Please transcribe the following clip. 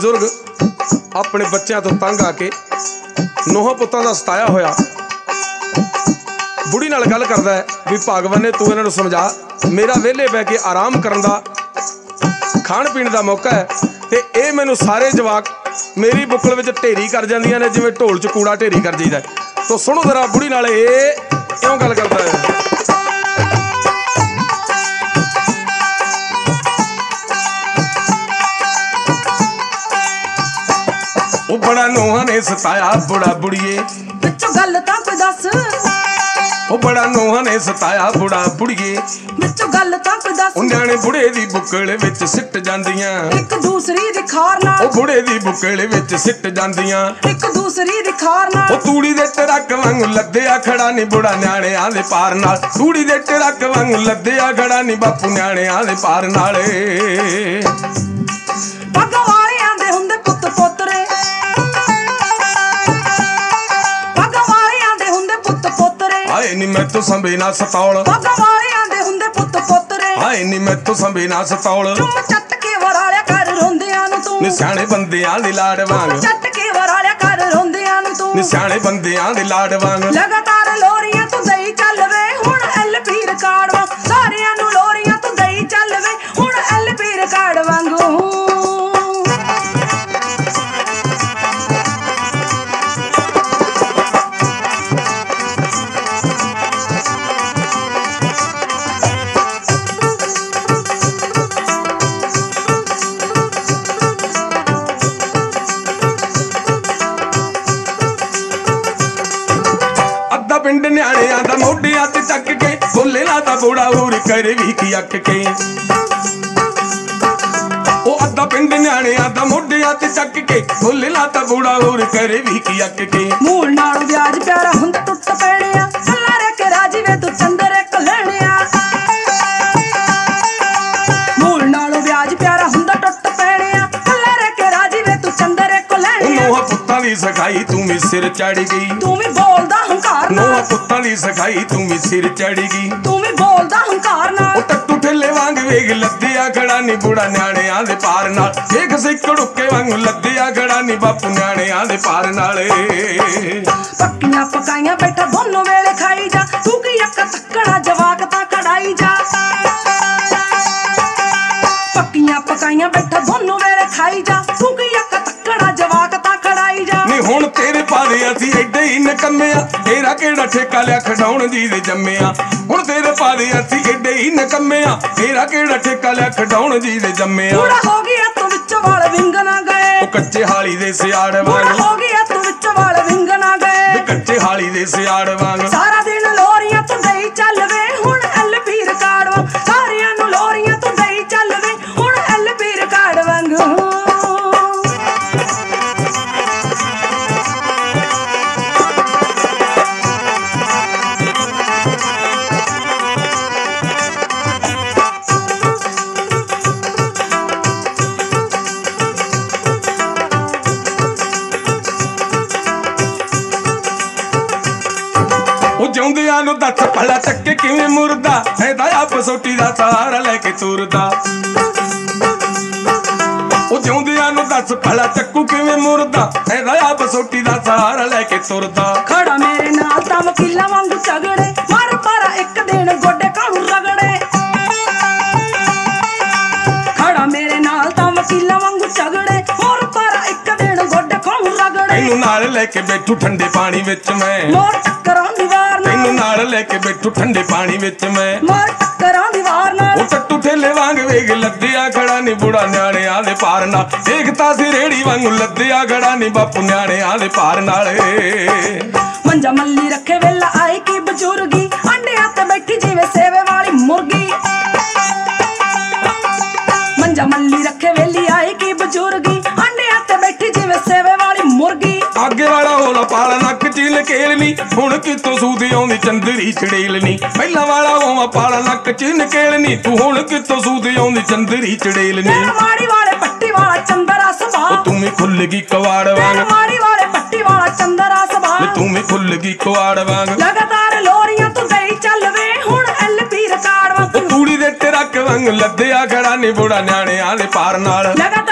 ਬਜ਼ੁਰਗ ਆਪਣੇ ਬੱਚਿਆਂ ਤੋਂ ਤੰਗ ਆ ਕੇ ਨੋਹਾਂ ਪੁੱਤਾਂ ਦਾ ਸਤਾਇਆ ਹੋਇਆ ਬੁੜੀ ਨਾਲ ਗੱਲ ਕਰਦਾ ਹੈ ਵੀ ਭਗਵਾਨ ਨੇ ਤੂੰ ਇਹਨਾਂ ਨੂੰ ਸਮਝਾ, ਮੇਰਾ ਵਿਹਲੇ ਬਹਿ ਕੇ ਆਰਾਮ ਕਰਨ ਦਾ ਖਾਣ ਪੀਣ ਦਾ ਮੌਕਾ ਹੈ ਤੇ ਇਹ ਮੈਨੂੰ ਸਾਰੇ ਜਵਾਕ ਮੇਰੀ ਬੁੱਕਲ ਵਿੱਚ ਢੇਰੀ ਕਰ ਜਾਂਦੀਆਂ ਨੇ ਜਿਵੇਂ ਢੋਲ 'ਚ ਕੂੜਾ ਢੇਰੀ ਕਰ ਜਾਈਦਾ। ਤੋ ਸੁਣੋ ਜ਼ਰਾ ਬੁੜੀ ਨਾਲ ਇਹ ਕਿਉਂ ਗੱਲ ਕਰਦਾ ਹੈ। ਉਹ ਬੜਾ ਨੋਹਾਂ ਨੇ ਸਤਾਇਆ ਬੁੜਾ ਬੁੜੀਏ, ਵਿੱਚੋਂ ਗੱਲ ਤਾਂ ਕੋਈ ਦੱਸ। ਉਹ ਬੜਾ ਨੋਹਾਂ ਨੇ ਸਤਾਇਆ ਬੁੜਾ ਬੁੜੀਏ, ਵਿੱਚੋਂ ਗੱਲ ਤਾਂ ਕੋਈ ਦੱਸ। ਉਹ ਨਿਆਣੇ ਬੁੜੇ ਦੀ ਬੁੱਕਲ ਵਿੱਚ ਸਿੱਟ ਜਾਂਦੀਆਂ, ਇੱਕ ਦੂਸਰੀ ਦੀ ਖਾਰ ਨਾਲ। ਉਹ ਬੁੜੇ ਦੀ ਬੁੱਕਲ ਵਿੱਚ ਸਿੱਟ ਜਾਂਦੀਆਂ, ਇੱਕ ਦੂਸਰੀ ਦੀ ਖਾਰ ਨਾਲ। ਉਹ ਤੂੜੀ ਦੇ ਟਰੱਕ ਵਾਂਗੂ ਲੱਦਿਆ ਖੜਾ ਨੀ ਬੁੜਾ ਨਿਆਣਿਆਂ ਦੇ ਪਾਰ ਨਾਲ, ਤੂੜੀ ਦੇ ਟਰੱਕ ਵਾਂਗੂ ਲੱਦਿਆ ਖੜਾ ਨੀ ਬਾਪੂ ਨਿਆਣਿਆਂ ਦੇ ਪਾਰ ਨਾਲ। ਪੱਗਾਂ ਵਾਲਿਆਂ ਦੇ ਹੁੰਦੇ ਪੁੱਤ ਪੋਤਰੇ, ਪੱਗਾਂ ਵਾਲਿਆਂ ਦੇ ਹੁੰਦੇ ਪੁੱਤ ਪੋਤਰੇ। ਹਾਏ ਨੀ ਮੈਥੋਂ ਸੰਭੇ ਨਾ ਸਤੌਲ, ਪੱਗਾਂ ਵਾਲਿਆਂ ਦੇ ਹੁੰਦੇ ਪੁੱਤ ਪੋਤਰੇ। ਹਾਏ ਨੀ ਮੈਥੋਂ ਸੰਭੇ ਨਾ ਸਤੌਲ, ਚੁੰਮ ਚੱਟ ਕੇ ਵਰਾਲਿਆ ਕਰ ਰੋਂਦਿਆਂ ਨੂੰ ਤੂੰ। ਨਿਸ਼ਾਨੇ ਬੰਦਿਆਂ ਦੇ ਲਾੜ ਵਾਂਗ, ਚੱਟ ਕੇ ਵਰਾਲਿਆ ਕਰ ਰੋਂਦਿਆਂ ਨੂੰ ਤੂੰ। ਨਿਸ਼ਾਨੇ ਬੰਦਿਆਂ ਦੇ ਲਾੜ ਵਾਂਗ। ਲਗਾਤਾਰ ਲੋਰੀਆਂ ਤੂੰ ਦਈ ਚੱਲ ਵੇ ਹੁਣ LP ਰਿਕਾਰਡ ਵਾਂਗ, ਸਾਰਿਆਂ ਨੂੰ ਲੋਰੀਆਂ ਤੂੰ ਦਈ ਚੱਲ ਵੇ ਹੁਣ LP ਰਿਕਾਰਡ ਵਾਂਗੂ। ਪਿੰਡ ਨਿਆਣਿਆਂ ਦਾ ਮੋਢਿਆਂ ਤੇ ਚੱਕ ਕੇ ਬੋਲੇ ਲਾ ਤਾਂ ਬੁੜਾ ਹੋਰ ਕਰੇ ਵੀ ਕੀ ਅੱਕ ਕੇ। ਉਹ ਅੱਧਾ ਪਿੰਡ ਨਿਆਣਿਆਂ ਦਾ ਮੋਢਿਆਂ ਤੇ ਚੱਕ ਕੇ ਬੋਲੇ ਲਾ ਤਾਂ ਬੁੜਾ ਹੋਰ ਕਰੇ ਵੀ ਕੀ ਅੱਕ ਕੇ। ਮੂਲ ਨਾਲ ਵਿਆਜ ਪਿਆਰਾ ਹੁੰਦਾ ਟੁੱਟ ਪੈਣਿਆ, ਅੱਲਾ ਰੇ ਕੇ ਰਾਜੀ ਵੇ ਤੂੰ ਚੰਦਰ ਇੱਕ ਲੈਣਿਆ। ਮੂਲ ਨਾਲ ਵਿਆਜ ਪਿਆਰਾ ਹੁੰਦਾ ਟੁੱਟ ਪੈਣਿਆ, ਅੱਲਾ ਰੇ ਕੇ ਰਾਜੀ ਵੇ ਤੂੰ ਚੰਦਰ ਇੱਕ ਲੈਣਿਆ। ਨੋਹਾਂ ਪੁੱਤਾਂ ਦੀ ਸਖਾਈ ਤੂੰ ਵੀ ਸਿਰ ਚੜ ਗਈ, ਤੂੰ ਵੀ ਬੋਲਦਾ ਹੰਕਾਰ ਨਾਲ। ਨੋਹਾਂ ਪੁੱਤਾਂ ਦੀ ਸਖਾਈ ਤੂੰ ਵੀ ਸਿਰ ਚੜ ਗਈ, ਤੂੰ ਵੀ ਬੋਲਦਾ ਹੰਕਾਰ ਨਾਲ। ਉਹ ਟੱਟੂ ਠੇਲੇ ਵਾਂਗ ਵੇਖ ਲੱਦਿਆ ਖੜਾ ਨੀ ਬੁੜਾ ਨਿਆਣਿਆਂ ਦੇ ਪਾਰ ਨਾਲ, ਵੇਖ ਸਿੱਕੜ ਉੱਕੇ ਵਾਂਗੂ ਲੱਦਿਆ ਖੜਾ ਨੀ ਬਾਪੂ ਨਿਆਣਿਆਂ ਦੇ ਪਾਰ ਨਾਲ। ਪੱਕੀਆਂ ਪਕਾਈਆਂ ਬੈਠਾ ਦੋਨੋਂ ਵੇਲੇ ਖਾਈ ਜਾ, ਤੂੰ ਕੀ ਅੱਕ ਤੱਕਣਾ ਜਵਾਕ ਤਾਂ ਕਢਾਈ ਜਾ। ਪੱਕੀਆਂ ਪਕਾਈਆਂ ਬੈਠਾ ਦੋਨੋਂ ਵੇਲੇ ਖਾਈ ਜਾ, ਤੂੰ ਕੀ ਅੱਕ ਤੱਕਣਾ ਜਵਾਕ ਤਾਂ ਕਢਾਈ ਜਾ। ਨੀ ਹੁਣ ਤੇਰੇ ਪਾਲੇ ਅਸੀਂ ਐਡੇ ਹੀ ਨਕੰਮਿਆ, ਤੇਰਾ ਕਿਹੜਾ ਠੇਕਾ ਲਿਆ ਖਡਾਉਣ ਜੀ ਦੇ ਜੰਮਿਆ। ਹੁਣ ਤੇਰੇ ਪਾਲੇ ਅਸੀਂ ਐਡੇ ਹੀ ਨਕੰਮਿਆ, ਤੇਰਾ ਕਿਹੜਾ ਠੇਕਾ ਲਿਆ ਖਡਾਉਣ ਜੀ ਦੇ ਜੰਮਿਆ। ਬੁੜਾ ਹੋ ਗਿਆ ਤੂੰ ਵਿੱਚ ਵਾਲ ਵਿੰਗ ਨਾ ਗਏ, ਉਹ ਕੱਚੇ ਹਾਲੀ ਦੇ ਸਿਆੜ ਬੁੜਾ ਵਾਂਗ, ਹੋ ਗਿਆ ਤੂੰ ਵਿੱਚ ਵਾਲ ਵਿੰਗ ਨਾ ਗਏ। ਕੱਚੇ ਹਾਲੀ ਦੇ ਸਿਆੜ ਵਾਂਗ। ਸਾਰਾ ਦਿਨ ਲੋਰੀਆਂ ਤੂੰ ਦਈ ਚੱਲ ਵੇ ਹੁਣ LP ਰਿਕਾਰਡ ਵਾਂਗ, ਸਾਰਿਆਂ ਨੂੰ ਲੋਰੀਆਂ ਤੂੰ ਦਈ ਚੱਲ ਵੇ ਹੁਣ LP ਰਿਕਾਰਡ ਵਾਂਗੂ। ਉਹ ਜਿਉਂਦਿਆਂ ਨੂੰ ਦੱਸ ਭਲਾ ਚੱਕੇ ਕਿਵੇਂ ਮੁਰਦਾ, ਫਾਇਦਾ ਆਪ ਸੋਟੀ ਦਾ ਸਹਾਰਾ ਲੈ ਕੇ ਤੁਰਦਾ। ਉਹ ਜਿਉਂਦਿਆਂ ਨੂੰ ਦੱਸ ਭਲਾ ਚੱਕੂ ਕਿਵੇਂ ਮੁਰਦਾ, ਫਾਇਦਾ ਆਪ ਸੋਟੀ ਦਾ ਸਹਾਰਾ ਲੈ ਕੇ ਤੁਰਦਾ। ਖੜਾ ਮੇਰੇ ਨਾਲ ਤਾਂ ਵਕੀਲਾਂ ਵਾਂਗੂ ਝਗੜੇ, ਮਰ ਪਾਰਾ ਇੱਕ ਦਿਨ ਗੋਡੇ ਕਾਹਨੂੰ ਰਗੜੇ। ਖੜਾ ਮੇਰੇ ਨਾਲ ਤਾਂ ਵਕੀਲਾਂ ਵਾਂਗੂ ਝਗੜੇ, ਮਰ ਪਾਰਾ ਇੱਕ ਦਿਨ ਗੋਡੇ ਕਾਹਨੂੰ ਰਗੜੇ। ਤੈਨੂੰ ਨਾਲ ਲੈ ਕੇ ਬੈਠੂ ਠੰਡੇ ਪਾਣੀ ਵਿੱਚ ਮੈਂ, ਮੋਰ ਟੱਕਰਾਂ ਦੀ ਵਾਰ ਨਾਲ। ਤੈਨੂੰ ਨਾਲ ਲੈ ਕੇ ਬੈਠੂ ਠੰਡੇ ਪਾਣੀ ਵਿੱਚ ਮੈਂ, ਮੋਰ ਟੱਕਰਾਂ ਦੀ ਵਾਰ ਨਾਲ। ਉਹ ਟੱਟੂ ਠੇਲੇ ਵਾਂਗ ਵੇਖ ਲੱਦਿਆ ਖੜਾ ਨੀ ਬੁੜਾ ਨਿਆਣਿਆਂ ਦੇ ਪਾਰ ਨਾਲ, ਦੇਖਤਾ ਸੀ ਰੇੜੀ ਵਾਂਗੂ ਲੱਦਿਆ ਖੜਾ ਨੀ ਬਾਪੂ ਨਿਆਣਿਆਂ ਦੇ ਪਾਰ ਨਾਲ। ਮੰਜਾ ਮੱਲੀ ਰੱਖੇ ਵੇਲਾ ਆਏ ਕੀ ਬਜ਼ੁਰਗੀ, ਅੰਡਿਆਂ ਤੇ ਬੈਠੀ ਜਿਵੇਂ ਸੇਵੇ ਵਾਲੀ ਮੁਰਗੀ। ਮੰਜਾ ਮੱਲੀ ਰੱਖੇ ਵੇਲੀ ਆਏ ਕੀ ਬਜ਼ੁਰਗੀ, ਅੰਡਿਆਂ ਤੇ ਬੈਠੀ ਜਿਵੇਂ ਸੇਵੇ ਵਾਲੀ ਮੁਰਗੀ। ਅੱਗੇ ਵਾਲਾ ਹੋਲਾ ਪਾਲਾ ਨੱਕ ਚ ਨਕੇਲਨੀ, ਹੁਣ ਕਿਤੋਂ ਸੂਦੀ ਆਉਂਦੀ ਚੰਦਰੀ ਚੜੇਲਨੀ। ਪਹਿਲਾਂ ਵਾਲਾ ਹੋਵਾ ਪਾਲਾ ਨੱਕ ਚ ਨਕੇਲਨੀ, ਤੂੰ ਹੁਣ ਕਿਤੋਂ ਸੂਦੀ ਆਉਂਦੀ ਚੰਦਰੀ ਚੜੇਲਨੀ। ਮਾੜੀ ਵਾਲੇ ਪੱਟੀ ਵਾਲਾ ਚੰਦਰਾ ਸੁਭਾ, ਤੂੰ ਵੀ ਖੁੱਲ ਗਈ ਕਵਾੜ ਵਾਂਗ। ਮਾੜੀ ਵਾਲੇ ਪੱਟੀ ਵਾਲਾ ਚੰਦਰਾ ਸੁਭਾ, ਤੂੰ ਵੀ ਖੁੱਲ ਗਈ ਕਵਾੜ ਵਾਂਗ। ਲਗਾਤਾਰ ਲੋਰੀਆਂ ਤੂੰ ਦਈ ਚੱਲ ਵੇ ਹੁਣ LP ਰਿਕਾਰਡ ਵਾਂਗ। ਤੂੜੀ ਦੇ ਟਰੱਕ ਵਾਂਗ ਲੱਦਿਆ ਖੜਾ ਨੀ ਬੁੜਾ ਨਿਆਣਿਆਂ ਦੇ ਪਾਰ ਨਾਲ।